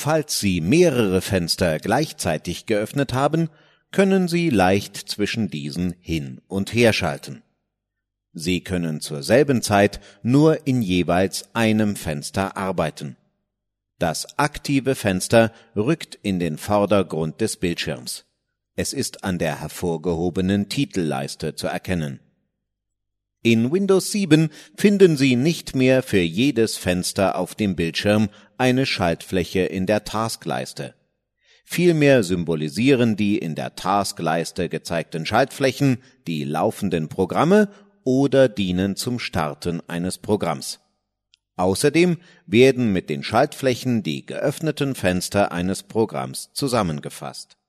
Falls Sie mehrere Fenster gleichzeitig geöffnet haben, können Sie leicht zwischen diesen hin und her schalten. Sie können zur selben Zeit nur in jeweils einem Fenster arbeiten. Das aktive Fenster rückt in den Vordergrund des Bildschirms. Es ist an der hervorgehobenen Titelleiste zu erkennen. In Windows 7 finden Sie nicht mehr für jedes Fenster auf dem Bildschirm eine Schaltfläche in der Taskleiste. Vielmehr symbolisieren die in der Taskleiste gezeigten Schaltflächen die laufenden Programme oder dienen zum Starten eines Programms. Außerdem werden mit den Schaltflächen die geöffneten Fenster eines Programms zusammengefasst.